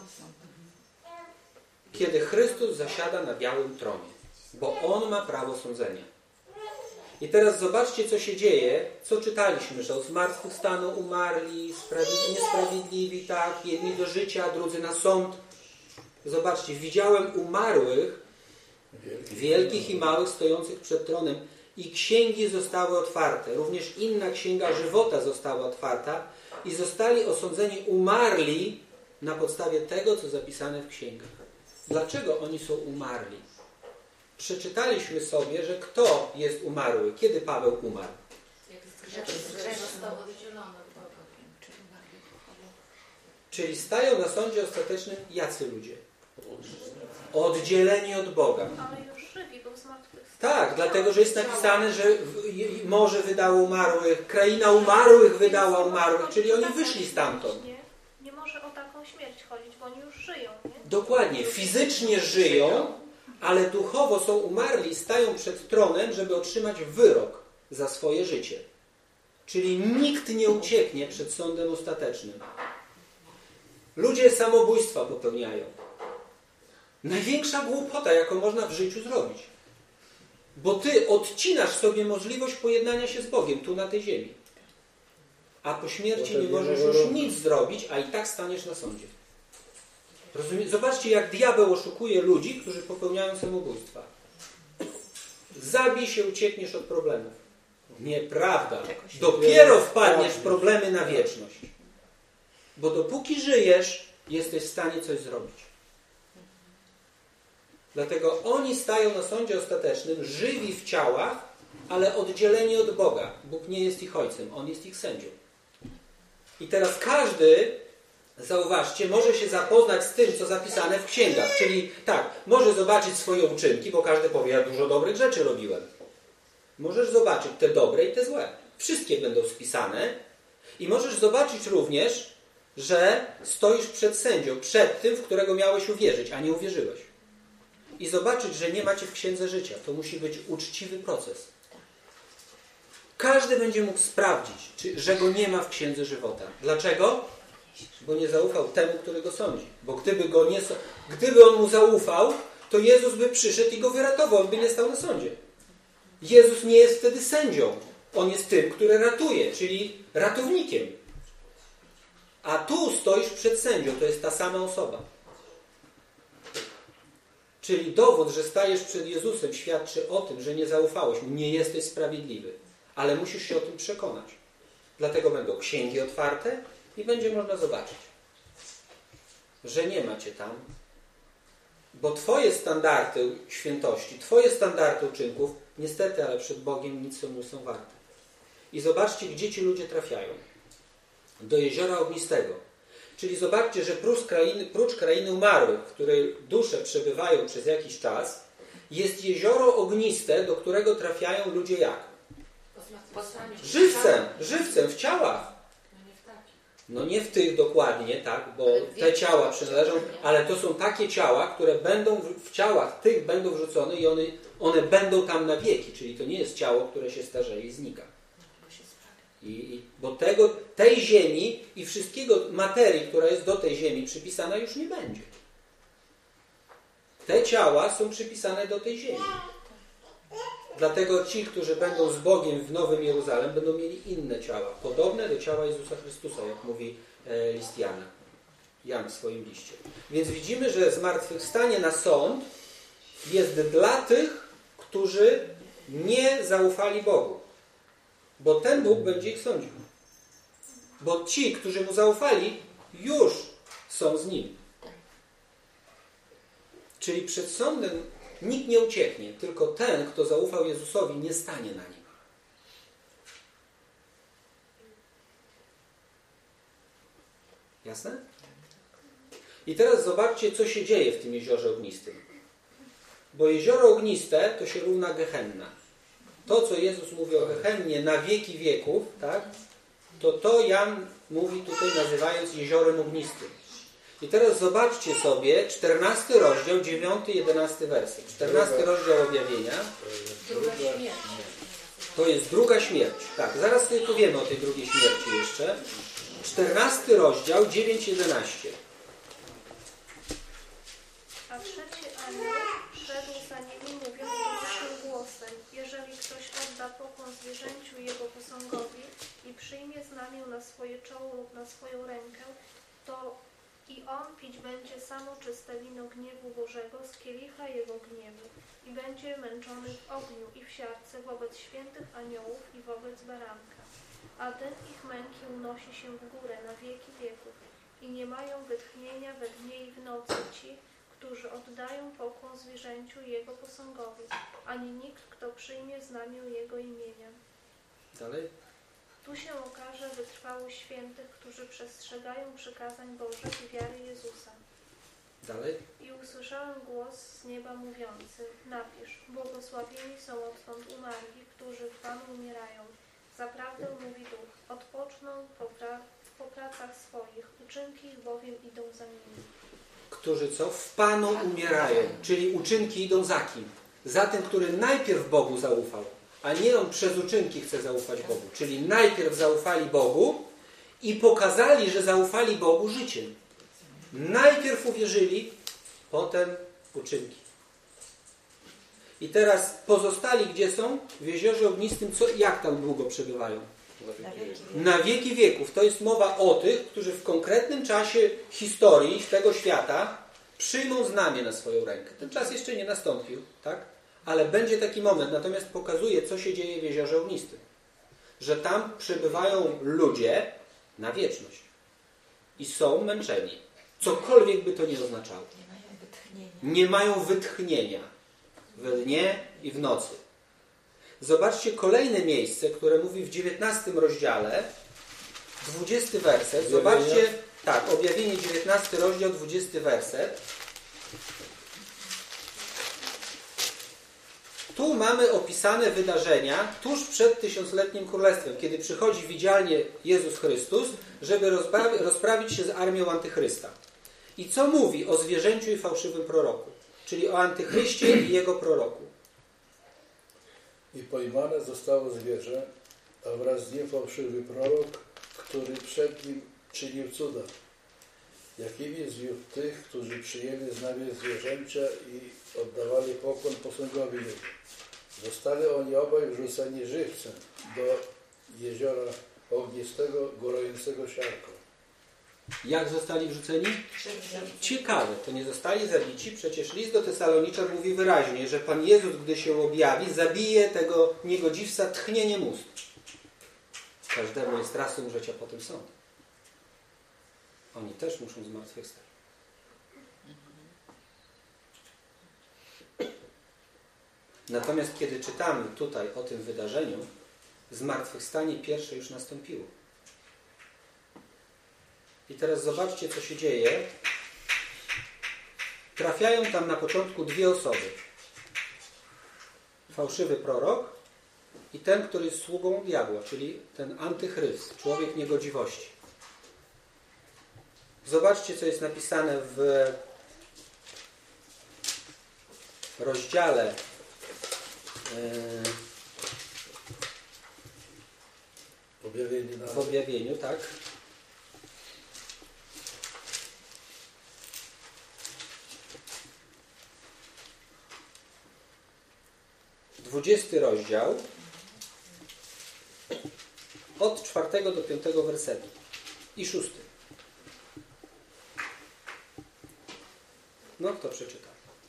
Kiedy Chrystus zasiada na białym tronie. Bo On ma prawo sądzenia. I teraz zobaczcie, co się dzieje, co czytaliśmy, że od zmartwychwstanu umarli, niesprawiedliwi, tak, jedni do życia, drudzy na sąd. Zobaczcie, widziałem umarłych, wielkich i małych, stojących przed tronem i księgi zostały otwarte. Również inna księga żywota została otwarta i zostali osądzeni umarli na podstawie tego, co zapisane w księgach. Dlaczego oni są umarli? Przeczytaliśmy sobie, że kto jest umarły. Kiedy Paweł umarł? Jak został oddzielony. Czyli stają na sądzie ostatecznym jacy ludzie? Oddzieleni od Boga. Ale już żywi, był zmartwychwstał. Tak, dlatego, że jest napisane, że morze wydało umarłych, kraina umarłych wydała umarłych, czyli oni wyszli stamtąd. Nie, nie może o taką śmierć chodzić, bo oni już żyją, nie? Dokładnie, fizycznie żyją, ale duchowo są umarli, stają przed tronem, żeby otrzymać wyrok za swoje życie. Czyli nikt nie ucieknie przed sądem ostatecznym. Ludzie samobójstwa popełniają. Największa głupota, jaką można w życiu zrobić. Bo ty odcinasz sobie możliwość pojednania się z Bogiem tu na tej ziemi. A po śmierci nie możesz już nic zrobić, a i tak staniesz na sądzie. Rozumie? Zobaczcie, jak diabeł oszukuje ludzi, którzy popełniają samobójstwa. Zabij się, uciekniesz od problemów. Nieprawda. Dopiero wpadniesz w problemy na wieczność. Bo dopóki żyjesz, jesteś w stanie coś zrobić. Dlatego oni stają na sądzie ostatecznym, żywi w ciałach, ale oddzieleni od Boga. Bóg nie jest ich ojcem, On jest ich sędzią. I teraz każdy, zauważcie, może się zapoznać z tym, co zapisane w księgach. Czyli tak, może zobaczyć swoje uczynki, bo każdy powie, ja dużo dobrych rzeczy robiłem. Możesz zobaczyć te dobre i te złe. Wszystkie będą spisane. I możesz zobaczyć również, że stoisz przed sędzią, przed tym, w którego miałeś uwierzyć, a nie uwierzyłeś. I zobaczyć, że nie macie w księdze życia. To musi być uczciwy proces. Każdy będzie mógł sprawdzić, czy, że go nie ma w księdze żywota. Dlaczego? Bo nie zaufał temu, który go sądzi. Bo gdyby, go nie, gdyby on mu zaufał, to Jezus by przyszedł i go wyratował. On by nie stał na sądzie. Jezus nie jest wtedy sędzią. On jest tym, który ratuje, czyli ratownikiem. A tu stoisz przed sędzią. To jest ta sama osoba. Czyli dowód, że stajesz przed Jezusem, świadczy o tym, że nie zaufałeś mu, nie jesteś sprawiedliwy. Ale musisz się o tym przekonać. Dlatego będą księgi otwarte i będzie można zobaczyć. że nie ma Cię tam, bo Twoje standardy świętości, Twoje standardy uczynków, niestety, ale przed Bogiem nic są, nie są warte. I zobaczcie, gdzie ci ludzie trafiają. Do Jeziora Ognistego. Czyli zobaczcie, że prócz krainy, prócz krainy umarłych, w której dusze przebywają przez jakiś czas, jest jezioro ogniste, do którego trafiają ludzie jak? Żywcem, żywcem, w ciałach. No nie w tych dokładnie, tak, bo te ciała przynależą, ale to są takie ciała, które będą w, w ciałach tych będą wrzucone i one, one będą tam na wieki, czyli to nie jest ciało, które się starzeje i znika. I, i, bo tego, tej ziemi i wszystkiego materii, która jest do tej ziemi przypisana, już nie będzie. Te ciała są przypisane do tej ziemi. Dlatego ci, którzy będą z Bogiem w Nowym Jeruzalem, będą mieli inne ciała, podobne do ciała Jezusa Chrystusa, jak mówi e, list Jana. Jan w swoim liście. Więc widzimy, że zmartwychwstanie na sąd jest dla tych, którzy nie zaufali Bogu. Bo ten Bóg będzie ich sądził. Bo ci, którzy Mu zaufali, już są z Nim. Czyli przed sądem nikt nie ucieknie, tylko ten, kto zaufał Jezusowi, nie stanie na nim. Jasne? I teraz zobaczcie, co się dzieje w tym jeziorze ognistym. Bo jezioro ogniste to się równa Gehenna. To, co Jezus mówi o Gehennie na wieki wieków, tak? To to Jan mówi tutaj, nazywając jeziorem ognistym. I teraz zobaczcie sobie czternasty rozdział, dziewiąty, jedenasty werset. czternasty rozdział objawienia. To jest druga śmierć. Tak, zaraz sobie powiemy o tej drugiej śmierci jeszcze. czternasty rozdział, dziewięć, jedenaście. A trzeci anioł szedł za nimi, mówiąc głośnym głosem: jeżeli ktoś odda pokłon zwierzęciu i jego posągowi i przyjmie znamię na swoje czoło lub na swoją rękę, to i on pić będzie samo czyste wino gniewu Bożego z kielicha jego gniewu i będzie męczony w ogniu i w siarce wobec świętych aniołów i wobec baranka. A dym ich męki unosi się w górę na wieki wieków i nie mają wytchnienia we dnie i w nocy ci, którzy oddają pokłon zwierzęciu i jego posągowi, ani nikt, kto przyjmie znamię jego imienia. Dalej. Tu się okaże wytrwałość świętych, którzy przestrzegają przykazań Bożych i wiary Jezusa. Dalej. I usłyszałem głos z nieba mówiący: napisz, błogosławieni są odtąd umarli, którzy w Panu umierają. Zaprawdę mówi Duch, odpoczną po, pra po pracach swoich, uczynki ich bowiem idą za nimi. Którzy co? W Panu umierają. Czyli uczynki idą za kim? Za tym, który najpierw Bogu zaufał. A nie on przez uczynki chce zaufać Bogu. Czyli najpierw zaufali Bogu i pokazali, że zaufali Bogu życiem. Najpierw uwierzyli, potem uczynki. I teraz pozostali gdzie są? W jeziorze ognistym. Co, jak tam długo przebywają? Na wieki. Na wieki wieków. To jest mowa o tych, którzy w konkretnym czasie historii tego świata przyjmą znamię na swoją rękę. Ten czas jeszcze nie nastąpił, tak? Ale będzie taki moment, natomiast pokazuje, co się dzieje w jeziorze ognistym. Że tam przebywają ludzie na wieczność. I są męczeni. Cokolwiek by to nie oznaczało. Nie mają wytchnienia. Nie mają wytchnienia we dnie i w nocy. Zobaczcie kolejne miejsce, które mówi w dziewiętnastym rozdziale, dwudziesty werset. Zobaczcie, tak, objawienie dziewiętnasty rozdział, dwudziesty werset. Tu mamy opisane wydarzenia tuż przed tysiącletnim królestwem, kiedy przychodzi widzialnie Jezus Chrystus, żeby rozprawi rozprawić się z armią Antychrysta. I co mówi o zwierzęciu i fałszywym proroku? Czyli o Antychryście i jego proroku. I pojmane zostało zwierzę, a wraz z nim fałszywy prorok, który przed nim czynił cuda, jakimi zwiódł tych, którzy przyjęli znamię zwierzęcia i oddawali pokłon posągowi jego. Zostali oni obaj wrzuceni żywcem do jeziora ognistego, górującego siarką. Jak zostali wrzuceni? Ciekawe, to nie zostali zabici. Przecież list do Tesaloniczan mówi wyraźnie, że Pan Jezus, gdy się objawi, zabije tego niegodziwca tchnieniem ust. Każdemu jest raz umrzeć, a potem sąd. Oni też muszą zmartwychwstać. Natomiast kiedy czytamy tutaj o tym wydarzeniu, zmartwychwstanie pierwsze już nastąpiło. I teraz zobaczcie, co się dzieje. Trafiają tam na początku dwie osoby. Fałszywy prorok i ten, który jest sługą diabła, czyli ten antychryst, człowiek niegodziwości. Zobaczcie, co jest napisane w rozdziale w objawieniu, w objawieniu, tak? Dwudziesty rozdział od czwartego do piątego wersetu i szósty. No, kto przeczyta?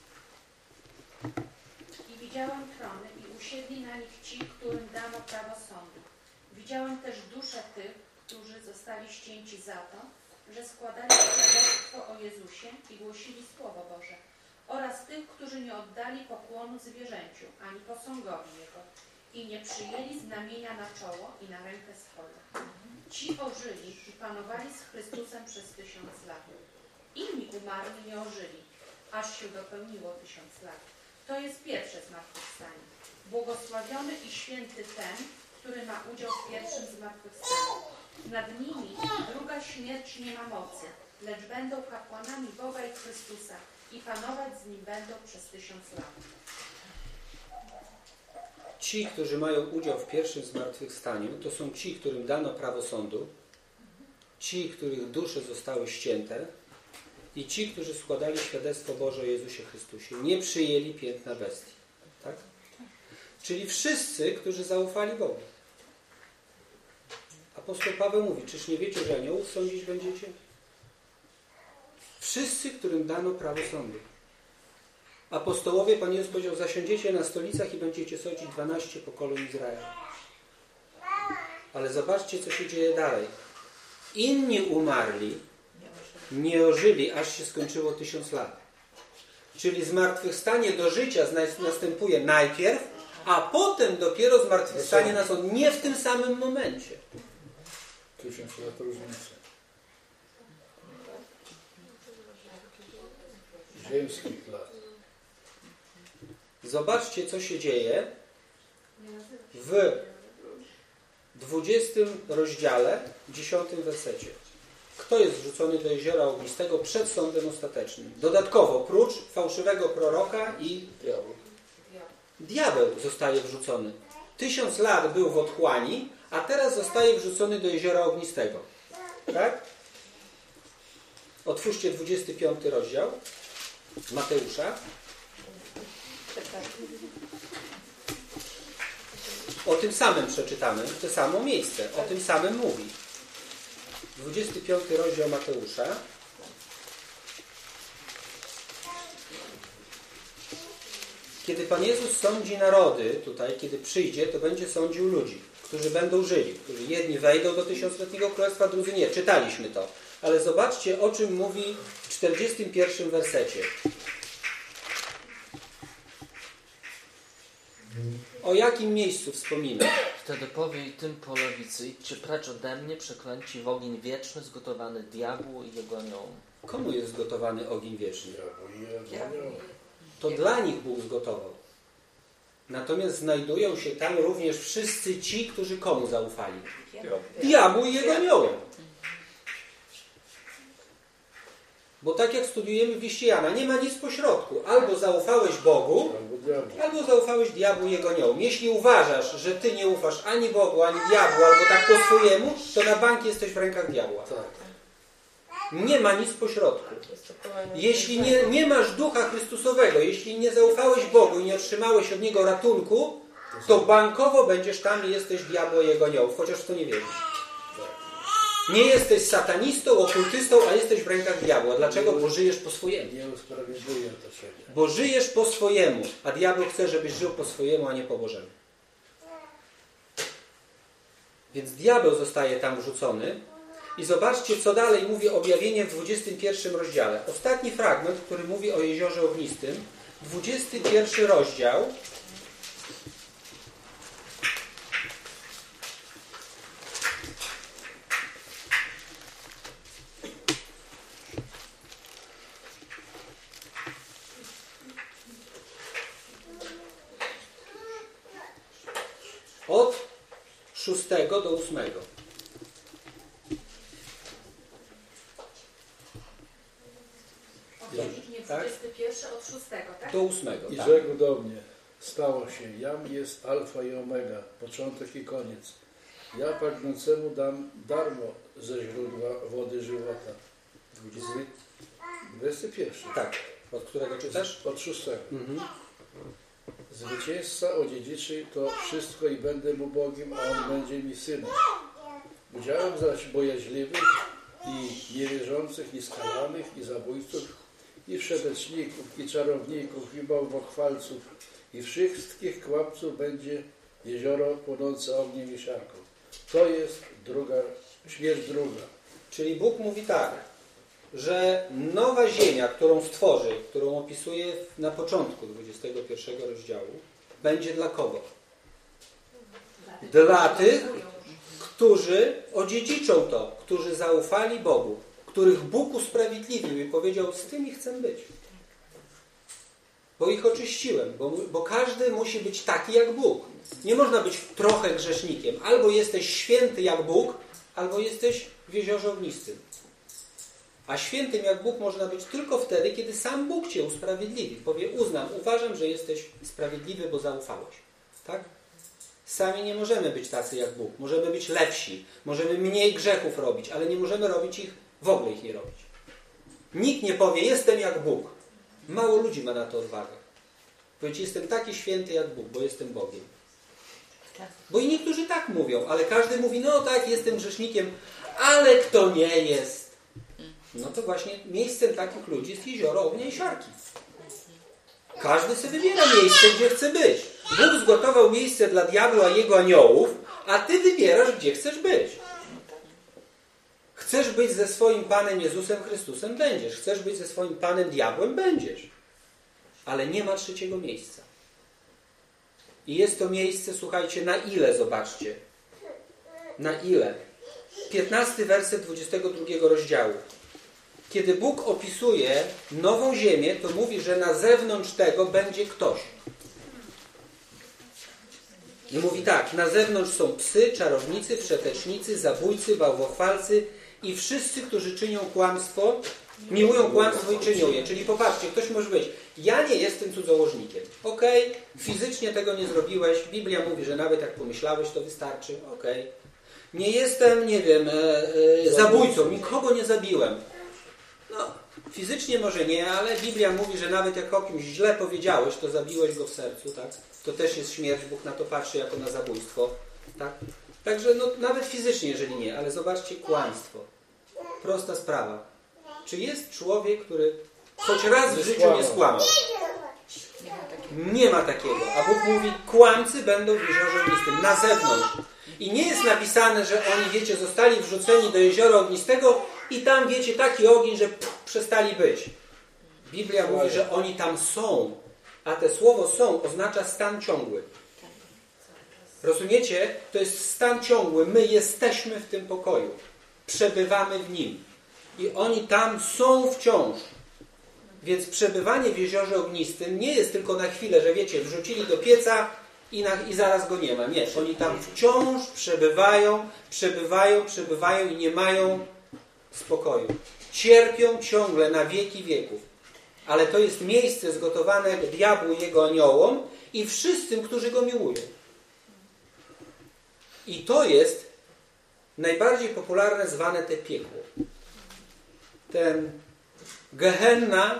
I widziałem trony i usiedli na nich ci, którym dano prawo sądu. Widziałem też dusze tych, którzy zostali ścięci za to, że składali świadectwo o Jezusie i głosili Słowo Boże, oraz tych, którzy nie oddali pokłonu zwierzęciu, ani posągowi Jego i nie przyjęli znamienia na czoło i na rękę swoją. Ci ożyli i panowali z Chrystusem przez tysiąc lat. Inni umarli nie ożyli, aż się dopełniło tysiąc lat. To jest pierwsze zmartwychwstanie. Błogosławiony i święty ten, który ma udział w pierwszym zmartwychwstaniu. Nad nimi druga śmierć nie ma mocy, lecz będą kapłanami Boga i Chrystusa i panować z Nim będą przez tysiąc lat. Ci, którzy mają udział w pierwszym zmartwychwstaniu, to są ci, którym dano prawo sądu, ci, których dusze zostały ścięte i ci, którzy składali świadectwo Boże o Jezusie Chrystusie. Nie przyjęli piętna bestii. Tak? Czyli wszyscy, którzy zaufali Bogu. Apostoł Paweł mówi, czyż nie wiecie, że aniołów sądzić będziecie? Wszyscy, którym dano prawo sądu. Apostołowie, Pan Jezus powiedział, zasiądziecie na stolicach i będziecie sądzić dwanaście pokoleń Izraela. Ale zobaczcie, co się dzieje dalej. Inni umarli, nie ożyli, aż się skończyło tysiąc lat. Czyli zmartwychwstanie do życia następuje najpierw, a potem dopiero zmartwychwstanie na sąd. Nie w tym samym momencie. Tysiąc lat różnicy. Ziemskich lat. Zobaczcie, co się dzieje w dwudziestym rozdziale, dziesiątym wersecie. Kto jest wrzucony do jeziora ognistego przed sądem ostatecznym? Dodatkowo, prócz fałszywego proroka i Diabeł. diabeł zostaje wrzucony. Tysiąc lat był w otchłani, a teraz zostaje wrzucony do jeziora ognistego. Tak? Otwórzcie dwudziesty piąty rozdział Mateusza. O tym samym przeczytamy, to samo miejsce, o tym samym mówi. dwudziesty piąty rozdział Mateusza. Kiedy Pan Jezus sądzi narody, tutaj, kiedy przyjdzie, to będzie sądził ludzi, którzy będą żyli, którzy jedni wejdą do tysiącletniego królestwa, drudzy nie. Czytaliśmy to. Ale zobaczcie, o czym mówi w czterdziestym pierwszym wersecie. O jakim miejscu wspomina? Wtedy powie i tym po lewicy, idźcie precz ode mnie, przeklęci w ogień wieczny, zgotowany diabłu i jego aniołom. Komu jest zgotowany ogień wieczny? Diabeł. To dla nich Bóg zgotował. Natomiast znajdują się tam również wszyscy ci, którzy komu zaufali? Diabłu i jego aniołom. Bo tak jak studiujemy w liście Jana, nie ma nic pośrodku. Albo zaufałeś Bogu, Albo diabeł. albo zaufałeś diabłu i jego aniołom. Jeśli uważasz, że ty nie ufasz ani Bogu, ani diabłu, albo tak po swojemu, to na bank jesteś w rękach diabła. Tak. Nie ma nic pośrodku. Jeśli nie, nie masz Ducha Chrystusowego, jeśli nie zaufałeś Bogu i nie otrzymałeś od Niego ratunku, to bankowo będziesz tam i jesteś diabła i jego aniołów, chociaż w to nie wierzysz. Nie jesteś satanistą, okultystą, a jesteś w rękach diabła. Dlaczego? Bo żyjesz po swojemu. Nie usprawiedliwię to siebie. Bo żyjesz po swojemu, a diabeł chce, żebyś żył po swojemu, a nie po Bożemu. Więc diabeł zostaje tam wrzucony. I zobaczcie, co dalej mówi objawienie w dwudziestym pierwszym rozdziale. Ostatni fragment, który mówi o jeziorze ognistym. dwudziesty pierwszy rozdział od szóstego do ósmego. Nie, dwudziesty pierwszy od szóstego, tak? Do ósmego. I Tak. rzekł do mnie, stało się, jam jest alfa i omega, początek i koniec. Ja pragnącemu dam darmo ze źródła wody żywota. dwudziesty dwudziesty pierwszy. Tak. Od którego czytasz? Od szóstego. Mhm. Zwycięzca odziedziczy to wszystko i będę mu Bogiem, a on będzie mi synem. Udziałem zaś bojaźliwych i niewierzących, i skalanych, i zabójców, i wszeteczników, i czarowników, i bałwochwalców, i wszystkich kłamców będzie jezioro płonące ogniem i siarką. To jest druga, śmierć druga. Czyli Bóg mówi tak, że nowa ziemia, którą stworzy, którą opisuje na początku dwudziestego pierwszego rozdziału, będzie dla kogo? Dla tych, którzy odziedziczą to, którzy zaufali Bogu, których Bóg usprawiedliwił i powiedział, z tymi chcę być. Bo ich oczyściłem, bo, bo każdy musi być taki jak Bóg. Nie można być trochę grzesznikiem. Albo jesteś święty jak Bóg, albo jesteś w jeziorze ognistym. A świętym jak Bóg można być tylko wtedy, kiedy sam Bóg cię usprawiedliwi. Powie, uznam, uważam, że jesteś sprawiedliwy, bo zaufałeś. Tak? Sami nie możemy być tacy jak Bóg. Możemy być lepsi. Możemy mniej grzechów robić, ale nie możemy robić ich, w ogóle ich nie robić. Nikt nie powie, jestem jak Bóg. Mało ludzi ma na to odwagę. Powiedzieć, jestem taki święty jak Bóg, bo jestem Bogiem. Bo i niektórzy tak mówią, ale każdy mówi, no tak, jestem grzesznikiem, ale kto nie jest? No to właśnie miejscem takich ludzi jest jezioro ognia i siarki. Każdy sobie wybiera miejsce, gdzie chce być. Bóg zgotował miejsce dla diabła i jego aniołów, a ty wybierasz, gdzie chcesz być. Chcesz być ze swoim Panem Jezusem Chrystusem? Będziesz. Chcesz być ze swoim Panem Diabłem? Będziesz. Ale nie ma trzeciego miejsca. I jest to miejsce, słuchajcie, na ile, zobaczcie. Na ile? piętnasty werset dwudziestego drugiego rozdziału. Kiedy Bóg opisuje nową ziemię, to mówi, że na zewnątrz tego będzie ktoś. I mówi tak, na zewnątrz są psy, czarownicy, wszetecznicy, zabójcy, bałwochwalcy i wszyscy, którzy czynią kłamstwo, miłują kłamstwo i czynią je. Czyli popatrzcie, ktoś może być, ja nie jestem cudzołożnikiem. Okej, okay, fizycznie tego nie zrobiłeś. Biblia mówi, że nawet jak pomyślałeś, to wystarczy. Okej. Okay. Nie jestem, nie wiem, e, e, zabójcą. Nikogo nie zabiłem. No, fizycznie może nie, ale Biblia mówi, że nawet jak o kimś źle powiedziałeś, to zabiłeś go w sercu, tak? To też jest śmierć. Bóg na to patrzy jako na zabójstwo. Tak? Także no, nawet fizycznie, jeżeli nie, ale zobaczcie, kłamstwo. Prosta sprawa. Czy jest człowiek, który choć raz w życiu nie skłamał? Nie ma takiego. A Bóg mówi, kłamcy będą w jeziorze ognistym, na zewnątrz. I nie jest napisane, że oni, wiecie, zostali wrzuceni do jeziora ognistego i tam, wiecie, taki ogień, że pff, przestali być. Biblia mówi, że oni tam są. A te słowo są oznacza stan ciągły. Rozumiecie? To jest stan ciągły. My jesteśmy w tym pokoju. Przebywamy w nim. I oni tam są wciąż. Więc przebywanie w jeziorze ognistym nie jest tylko na chwilę, że wiecie, wrzucili do pieca i, na, i zaraz go nie ma. Nie, oni tam wciąż przebywają, przebywają, przebywają i nie mają spokoju. Cierpią ciągle na wieki wieków. Ale to jest miejsce zgotowane diabłu i jego aniołom i wszystkim, którzy go miłują. I to jest najbardziej popularne zwane te piekło. Ten Gehenna,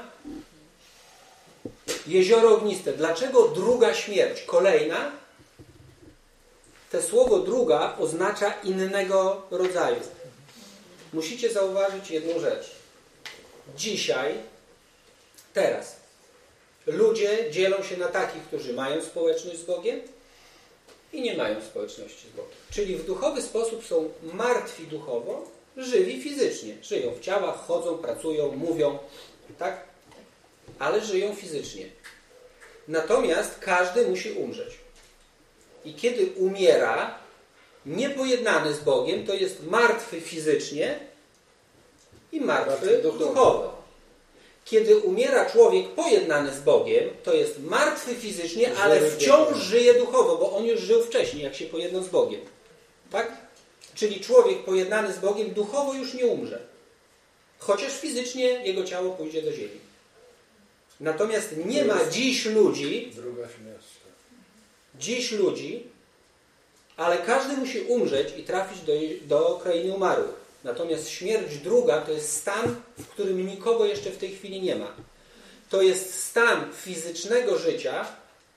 jezioro ogniste. Dlaczego druga śmierć? Kolejna? To słowo druga oznacza innego rodzaju. Musicie zauważyć jedną rzecz. Dzisiaj, teraz, ludzie dzielą się na takich, którzy mają społeczność z Bogiem i nie mają społeczności z Bogiem. Czyli w duchowy sposób są martwi duchowo, żywi fizycznie. Żyją w ciałach, chodzą, pracują, mówią, tak? Ale żyją fizycznie. Natomiast każdy musi umrzeć. I kiedy umiera, niepojednany z Bogiem, to jest martwy fizycznie i martwy duchowo. Kiedy umiera człowiek pojednany z Bogiem, to jest martwy fizycznie, ale wciąż żyje duchowo, bo on już żył wcześniej, jak się pojednał z Bogiem. Tak? Czyli człowiek pojednany z Bogiem duchowo już nie umrze. Chociaż fizycznie jego ciało pójdzie do ziemi. Natomiast nie ma dziś ludzi, Druga śmierć. dziś ludzi, ale każdy musi umrzeć i trafić do, do krainy umarłych. Natomiast śmierć druga to jest stan, w którym nikogo jeszcze w tej chwili nie ma. To jest stan fizycznego życia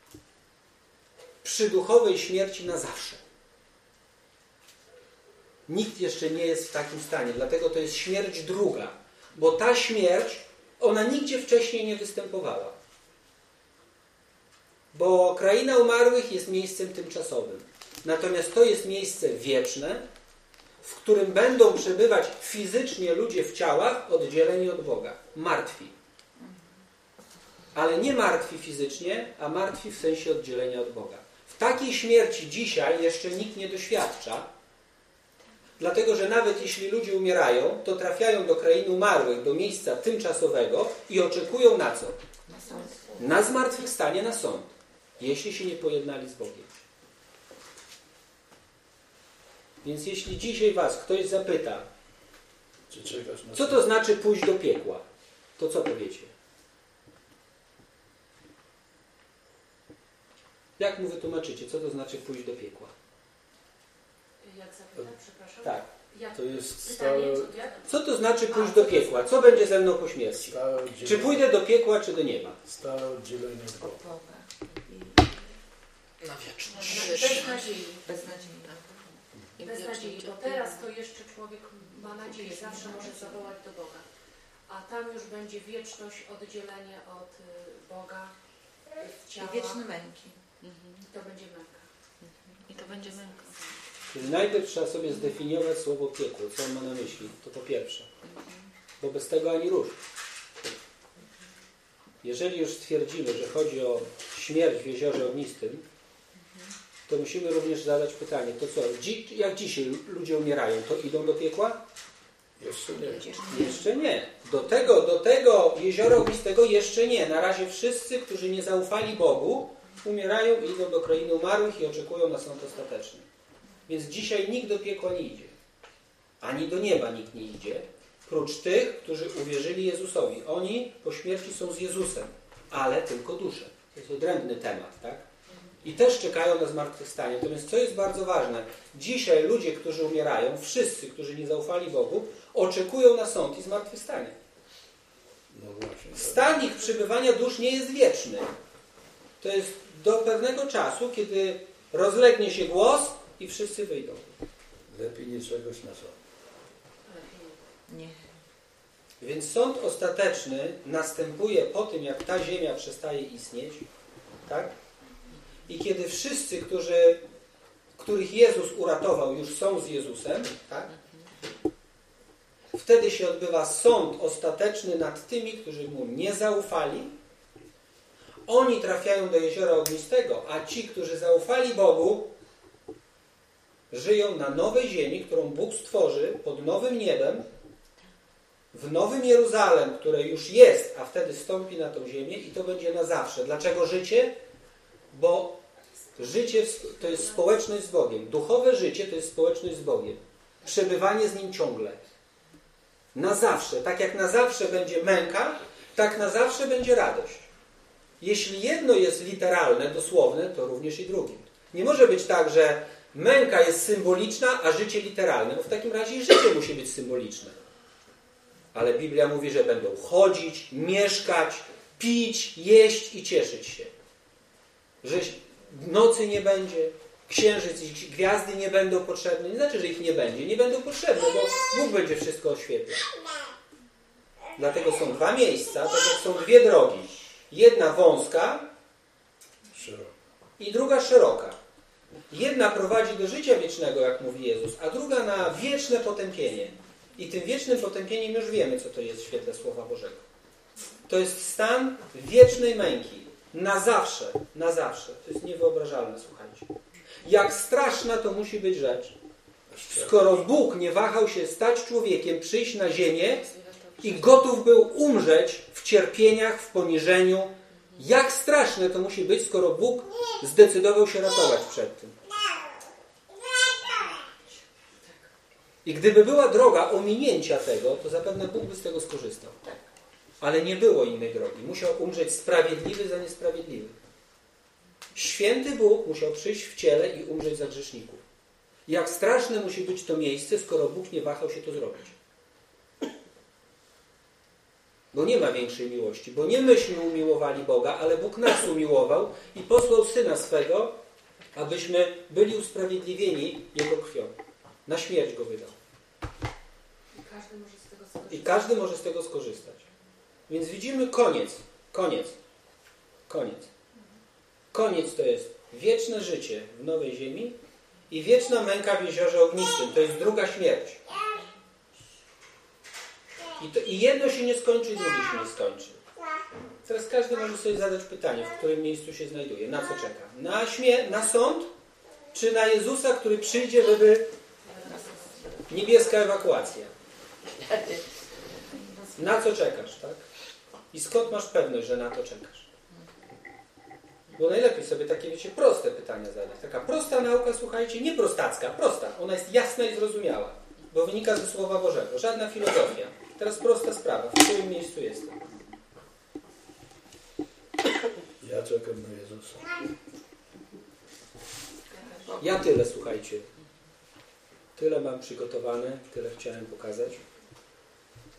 przy duchowej śmierci na zawsze. Nikt jeszcze nie jest w takim stanie, dlatego to jest śmierć druga. Bo ta śmierć, ona nigdzie wcześniej nie występowała. Bo kraina umarłych jest miejscem tymczasowym. Natomiast to jest miejsce wieczne, w którym będą przebywać fizycznie ludzie w ciałach oddzieleni od Boga. Martwi. Ale nie martwi fizycznie, a martwi w sensie oddzielenia od Boga. W takiej śmierci dzisiaj jeszcze nikt nie doświadcza, dlatego że nawet jeśli ludzie umierają, to trafiają do krainy umarłych, do miejsca tymczasowego i oczekują na co? Na zmartwychwstanie, na sąd. Jeśli się nie pojednali z Bogiem. Więc jeśli dzisiaj was ktoś zapyta, Czy czekasz na co to znaczy pójść do piekła, to co powiecie? Jak mu wytłumaczycie, co to znaczy pójść do piekła? Jak zapytam, przepraszam? Tak. Jak To jest pytanie, stałe, co, jak? Co to znaczy pójść do piekła? Co będzie ze mną po śmierci? stałe, Czy oddzielenie, pójdę do piekła, czy do nieba? stałe oddzielenie od Od Boga. Boga. I Na wieczność. Bez nadziei. beznadziejnie. I Bez wiecznie nadziei, bo cierpienie. teraz to jeszcze człowiek ma nadzieję, zawsze może zawołać do Boga. A tam już będzie wieczność, oddzielenie od y, Boga w I ciała. wieczne męki. Mhm. I to będzie męka. I to będzie męka. Czyli najpierw trzeba sobie zdefiniować słowo piekło. Co on ma na myśli? To po pierwsze. Bo bez tego ani rusz. Jeżeli już stwierdzimy, że chodzi o śmierć w jeziorze ognistym, to musimy również zadać pytanie, to co, dzi- jak dzisiaj ludzie umierają, to idą do piekła? Jeszcze nie. Jeszcze nie. Do tego, do tego jeziora ognistego jeszcze nie. Na razie wszyscy, którzy nie zaufali Bogu, umierają i idą do krainy umarłych i oczekują na sąd ostateczny. Więc dzisiaj nikt do piekła nie idzie. Ani do nieba nikt nie idzie, prócz tych, którzy uwierzyli Jezusowi. Oni po śmierci są z Jezusem, ale tylko dusze. To jest odrębny temat, tak? I też czekają na zmartwychwstanie. Natomiast co jest bardzo ważne, dzisiaj ludzie, którzy umierają, wszyscy, którzy nie zaufali Bogu, oczekują na sąd i zmartwychwstanie. No właśnie. tak. Stan ich przebywania dusz nie jest wieczny. To jest do pewnego czasu, kiedy rozlegnie się głos i wszyscy wyjdą. Lepiej nie czegoś na co. Nie. Więc sąd ostateczny następuje po tym, jak ta ziemia przestaje istnieć, tak? I kiedy wszyscy, którzy, których Jezus uratował, już są z Jezusem, tak? Wtedy się odbywa sąd ostateczny nad tymi, którzy Mu nie zaufali. Oni trafiają do jeziora ognistego, a ci, którzy zaufali Bogu, żyją na nowej ziemi, którą Bóg stworzy pod nowym niebem, w Nowym Jeruzalem, które już jest, a wtedy stąpi na tą ziemię i to będzie na zawsze. Dlaczego życie? Bo życie to jest społeczność z Bogiem. Duchowe życie to jest społeczność z Bogiem. Przebywanie z Nim ciągle. Na zawsze. Tak jak na zawsze będzie męka, tak na zawsze będzie radość. Jeśli jedno jest literalne, dosłowne, to również i drugie. Nie może być tak, że męka jest symboliczna, a życie literalne. No w takim razie i życie musi być symboliczne. Ale Biblia mówi, że będą chodzić, mieszkać, pić, jeść i cieszyć się. Że nocy nie będzie, księżyc i gwiazdy nie będą potrzebne. Nie znaczy, że ich nie będzie. Nie będą potrzebne, bo Bóg będzie wszystko oświetlał. Dlatego są dwa miejsca, tak jak są dwie drogi. Jedna wąska Szeroko. i druga szeroka. Jedna prowadzi do życia wiecznego, jak mówi Jezus, a druga na wieczne potępienie. I tym wiecznym potępieniem już wiemy, co to jest w świetle Słowa Bożego. To jest stan wiecznej męki. Na zawsze. Na zawsze. To jest niewyobrażalne, słuchajcie. Jak straszna to musi być rzecz. Skoro Bóg nie wahał się stać człowiekiem, przyjść na ziemię I gotów był umrzeć w cierpieniach, w poniżeniu. Jak straszne to musi być, skoro Bóg zdecydował się ratować przed tym. I gdyby była droga ominięcia tego, to zapewne Bóg by z tego skorzystał. Ale nie było innej drogi. Musiał umrzeć sprawiedliwy za niesprawiedliwych. Święty Bóg musiał przyjść w ciele i umrzeć za grzeszników. Jak straszne musi być to miejsce, skoro Bóg nie wahał się to zrobić. Bo nie ma większej miłości. Bo nie myśmy umiłowali Boga, ale Bóg nas umiłował i posłał Syna swego, abyśmy byli usprawiedliwieni Jego krwią. Na śmierć Go wydał. I każdy może z tego skorzystać. I każdy może z tego skorzystać. Więc widzimy koniec. Koniec. Koniec. Koniec to jest wieczne życie w nowej ziemi i wieczna męka w jeziorze ognistym. To jest druga śmierć. I, to, I jedno się nie skończy, i drugie się nie skończy. Teraz każdy może sobie zadać pytanie, w którym miejscu się znajduje. Na co czeka? Na, śmie- na sąd? Czy na Jezusa, który przyjdzie, żeby... Niebieska ewakuacja. Na co czekasz, tak? I skąd masz pewność, że na to czekasz? Bo najlepiej sobie takie, wiecie, proste pytania zadać. Taka prosta nauka, słuchajcie, nie prostacka, prosta. Ona jest jasna i zrozumiała, bo wynika ze Słowa Bożego. Żadna filozofia. Teraz prosta sprawa. W którym miejscu jestem? Ja czekam na Jezusa. Ja tyle, słuchajcie. Tyle mam przygotowane, tyle chciałem pokazać.